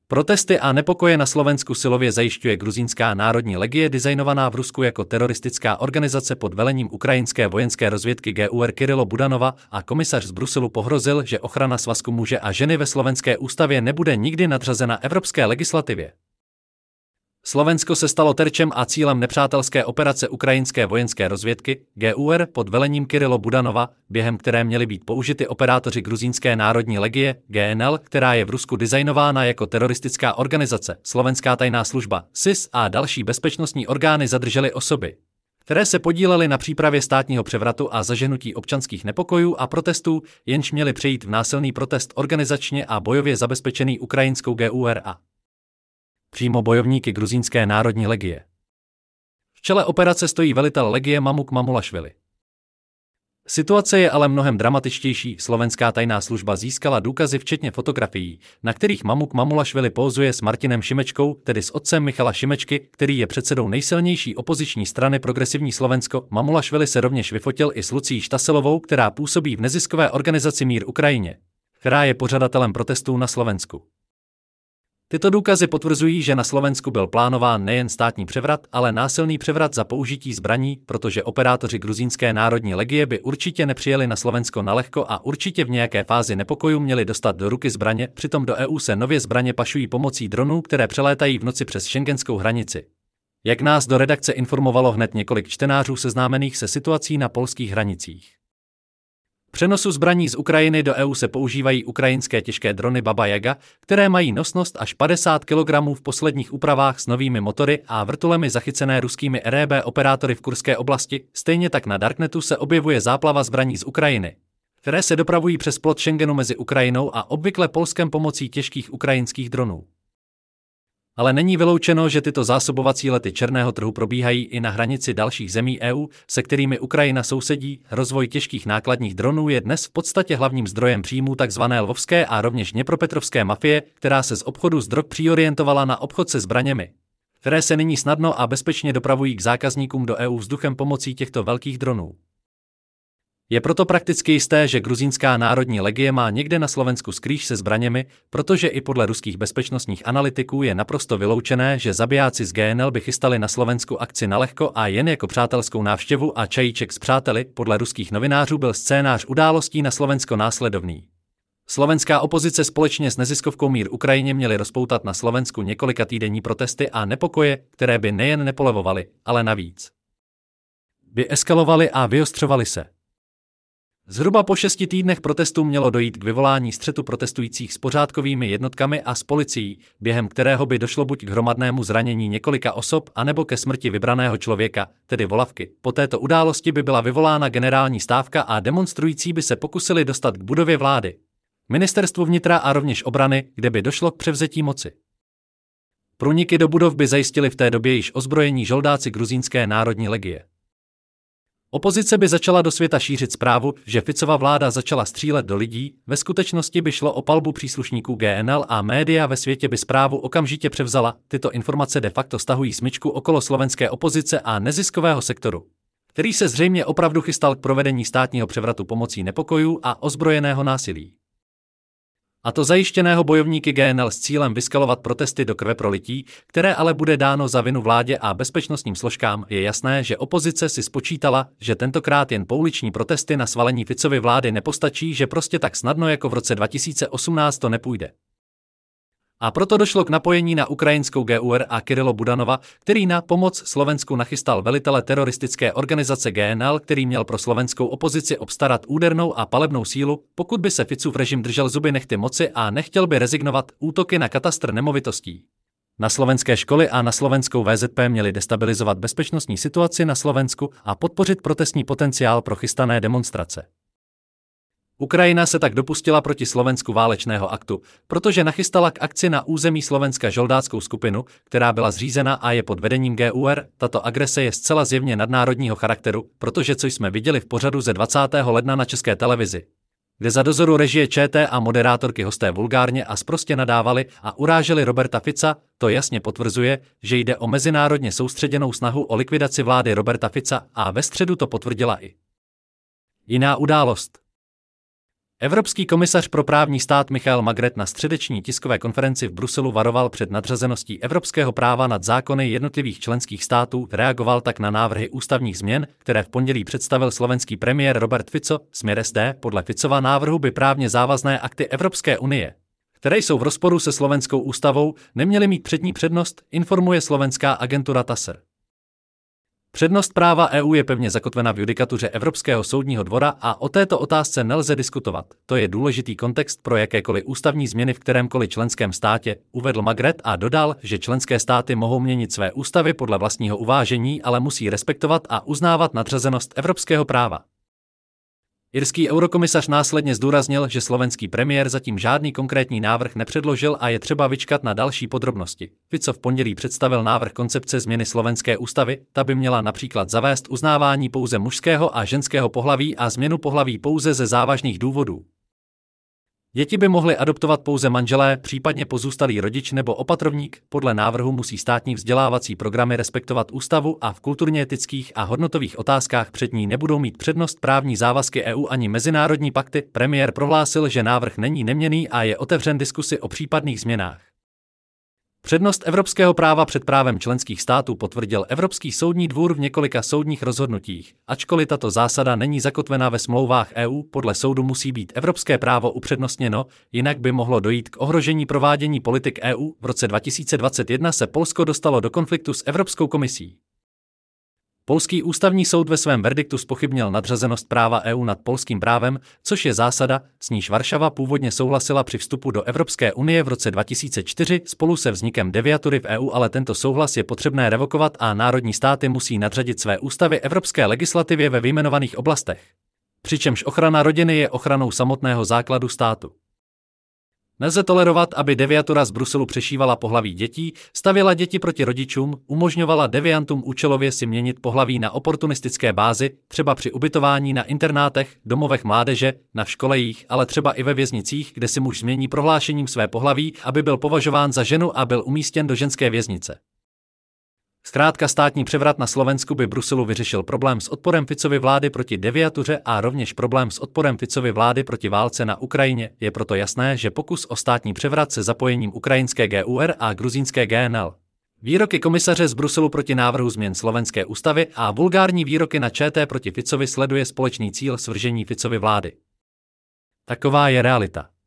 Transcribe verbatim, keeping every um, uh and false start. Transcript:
Protesty a nepokoje na Slovensku silově zajišťuje gruzínská národní legie designovaná v Rusku jako teroristická organizace pod velením ukrajinské vojenské rozvědky G U R Kirilo Budanova a komisař z Bruselu pohrozil, že ochrana svazku muže a ženy ve slovenské ústavě nebude nikdy nadřazena evropské legislativě. Slovensko se stalo terčem a cílem nepřátelské operace ukrajinské vojenské rozvědky G U R pod velením Kirilo Budanova, během které měly být použity operátoři gruzínské národní legie G N L, která je v Rusku designována jako teroristická organizace. Slovenská tajná služba S I S a další bezpečnostní orgány zadržely osoby, které se podílely na přípravě státního převratu a zaženutí občanských nepokojů a protestů, jenž měli přejít v násilný protest organizačně a bojově zabezpečený ukrajinskou G U R a přímo bojovníky gruzínské národní legie. V čele operace stojí velitel legie Mamuk Mamulašvili. Situace je ale mnohem dramatičtější. Slovenská tajná služba získala důkazy včetně fotografií, na kterých Mamuk Mamulašvili pózuje s Martinem Šimečkou, tedy s otcem Michala Šimečky, který je předsedou nejsilnější opoziční strany Progresivní Slovensko. Mamulašvili se rovněž vyfotil i s Lucií Štaselovou, která působí v neziskové organizaci Mír Ukrajině, která je pořadatelem protestů na Slovensku. Tyto důkazy potvrzují, že na Slovensku byl plánován nejen státní převrat, ale násilný převrat za použití zbraní, protože operátoři gruzínské národní legie by určitě nepřijeli na Slovensko nalehko a určitě v nějaké fázi nepokojů měli dostat do ruky zbraně, přitom do E U se nově zbraně pašují pomocí dronů, které přelétají v noci přes schengenskou hranici. Jak nás do redakce informovalo hned několik čtenářů seznámených se situací na polských hranicích. V přenosu zbraní z Ukrajiny do E U se používají ukrajinské těžké drony Baba Jaga, které mají nosnost až padesát kilogramů v posledních úpravách s novými motory a vrtulemi zachycené ruskými R E B operátory v Kurské oblasti. Stejně tak na Darknetu se objevuje záplava zbraní z Ukrajiny, které se dopravují přes plot Schengenu mezi Ukrajinou a obvykle Polskem pomocí těžkých ukrajinských dronů. Ale není vyloučeno, že tyto zásobovací lety černého trhu probíhají i na hranici dalších zemí E U, se kterými Ukrajina sousedí. Rozvoj těžkých nákladních dronů je dnes v podstatě hlavním zdrojem příjmů tzv. Lvovské a rovněž dněpropetrovské mafie, která se z obchodu s drog přiorientovala na obchod se zbraněmi, které se nyní snadno a bezpečně dopravují k zákazníkům do E U vzduchem pomocí těchto velkých dronů. Je proto prakticky jisté, že gruzínská národní legie má někde na Slovensku skrýš se zbraněmi, protože i podle ruských bezpečnostních analytiků je naprosto vyloučené, že zabijáci z G N L by chystali na Slovensku akci nalehko a jen jako přátelskou návštěvu a čajíček s přáteli. Podle ruských novinářů byl scénář událostí na Slovensko následovný. Slovenská opozice společně s neziskovkou Mír Ukrajině měly rozpoutat na Slovensku několika týdenní protesty a nepokoje, které by nejen nepolevovaly, ale navíc by eskalovaly a vyostřovaly se. Zhruba po šesti týdnech protestů mělo dojít k vyvolání střetu protestujících s pořádkovými jednotkami a s policií, během kterého by došlo buď k hromadnému zranění několika osob, anebo ke smrti vybraného člověka, tedy Volavky. Po této události by byla vyvolána generální stávka a demonstrující by se pokusili dostat k budově vlády, ministerstvu vnitra a rovněž obrany, kde by došlo k převzetí moci. Průniky do budov by zajistili v té době již ozbrojení žoldáci gruzínské národní legie. Opozice by začala do světa šířit zprávu, že Ficova vláda začala střílet do lidí, ve skutečnosti by šlo o palbu příslušníků G N L a média ve světě by zprávu okamžitě převzala. Tyto informace de facto stahují smyčku okolo slovenské opozice a neziskového sektoru, který se zřejmě opravdu chystal k provedení státního převratu pomocí nepokojů a ozbrojeného násilí. A to zajištěného bojovníky G N L s cílem vyskalovat protesty do krve prolití, které ale bude dáno za vinu vládě a bezpečnostním složkám. Je jasné, že opozice si spočítala, že tentokrát jen pouliční protesty na svalení Ficovy vlády nepostačí, že prostě tak snadno jako v roce dva tisíce osmnáct to nepůjde. A proto došlo k napojení na ukrajinskou G U R a Kirilo Budanova, který na pomoc Slovensku nachystal velitele teroristické organizace G N L, který měl pro slovenskou opozici obstarat údernou a palebnou sílu, pokud by se Ficův režim držel zuby nehty moci a nechtěl by rezignovat. Útoky na katastr nemovitostí, na slovenské školy a na slovenskou V Z P měly destabilizovat bezpečnostní situaci na Slovensku a podpořit protestní potenciál pro chystané demonstrace. Ukrajina se tak dopustila proti Slovensku válečného aktu, protože nachystala k akci na území Slovenska žoldáckou skupinu, která byla zřízena a je pod vedením G U R. Tato agrese je zcela zjevně nadnárodního charakteru, protože co jsme viděli v pořadu ze dvacátého ledna na České televizi, kde za dozoru režie ČT a moderátorky hosté vulgárně a sprostě nadávali a uráželi Roberta Fica, to jasně potvrzuje, že jde o mezinárodně soustředěnou snahu o likvidaci vlády Roberta Fica a ve středu to potvrdila i jiná událost. Evropský komisař pro právní stát Michael Magret na středeční tiskové konferenci v Bruselu varoval před nadřazeností evropského práva nad zákony jednotlivých členských států, reagoval tak na návrhy ústavních změn, které v pondělí představil slovenský premiér Robert Fico. Směr S D podle Ficova návrhu by právně závazné akty Evropské unie, které jsou v rozporu se slovenskou ústavou, neměly mít přední přednost, informuje slovenská agentura T A S R. Přednost práva E U je pevně zakotvena v judikatuře Evropského soudního dvora a o této otázce nelze diskutovat. To je důležitý kontext pro jakékoliv ústavní změny v kterémkoliv členském státě, uvedl Magret a dodal, že členské státy mohou měnit své ústavy podle vlastního uvážení, ale musí respektovat a uznávat nadřazenost evropského práva. Irský eurokomisař následně zdůraznil, že slovenský premiér zatím žádný konkrétní návrh nepředložil a je třeba vyčkat na další podrobnosti. Fico v pondělí představil návrh koncepce změny slovenské ústavy, ta by měla například zavést uznávání pouze mužského a ženského pohlaví a změnu pohlaví pouze ze závažných důvodů. Děti by mohly adoptovat pouze manželé, případně pozůstalý rodič nebo opatrovník. Podle návrhu musí státní vzdělávací programy respektovat ústavu a v kulturně etických a hodnotových otázkách před ní nebudou mít přednost právní závazky E U ani mezinárodní pakty. Premiér prohlásil, že návrh není neměnný a je otevřen diskusi o případných změnách. Přednost evropského práva před právem členských států potvrdil Evropský soudní dvůr v několika soudních rozhodnutích. Ačkoliv tato zásada není zakotvena ve smlouvách E U, podle soudu musí být evropské právo upřednostněno, jinak by mohlo dojít k ohrožení provádění politik E U. V roce dva tisíce dvacet jedna se Polsko dostalo do konfliktu s Evropskou komisí. Polský ústavní soud ve svém verdiktu zpochybnil nadřazenost práva E U nad polským právem, což je zásada, s níž Varšava původně souhlasila při vstupu do Evropské unie v roce dva tisíce čtyři spolu se vznikem deviatury v E U, ale tento souhlas je potřebné revokovat a národní státy musí nadřadit své ústavy evropské legislativě ve vyjmenovaných oblastech. Přičemž ochrana rodiny je ochranou samotného základu státu. Nelze tolerovat, aby deviatura z Bruselu přešívala pohlaví dětí, stavěla děti proti rodičům, umožňovala deviantům účelově si měnit pohlaví na oportunistické bázi, třeba při ubytování na internátech, domovech mládeže, na školejích, ale třeba i ve věznicích, kde si muž změní prohlášením své pohlaví, aby byl považován za ženu a byl umístěn do ženské věznice. Zkrátka státní převrat na Slovensku by Bruselu vyřešil problém s odporem Ficovy vlády proti deviatuře a rovněž problém s odporem Ficovy vlády proti válce na Ukrajině. Je proto jasné, že pokus o státní převrat se zapojením ukrajinské G U R a gruzínské G N L. Výroky komisaře z Bruselu proti návrhu změn slovenské ústavy a vulgární výroky na ČT proti Ficovi sleduje společný cíl svržení Ficovy vlády. Taková je realita.